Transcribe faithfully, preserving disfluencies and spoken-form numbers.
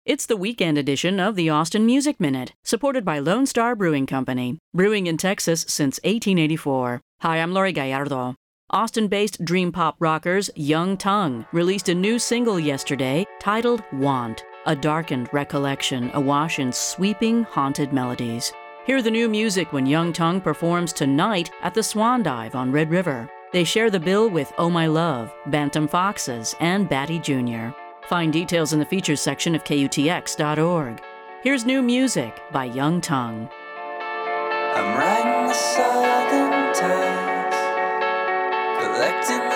It's the weekend edition of the Austin Music Minute, supported by Lone Star Brewing Company, brewing in Texas since eighteen eighty-four. Hi, I'm Lori Gallardo. Austin-based dream pop rockers Young Tongue released a new single yesterday titled Want, a darkened recollection awash in sweeping, haunted melodies. Hear the new music when Young Tongue performs tonight at the Swan Dive on Red River. They share the bill with Oh My Love, Bantam Foxes, and Batty Junior Find details in the features section of K U T X dot org. Here's new music by Young Tongue. I'm riding the southern tides, collecting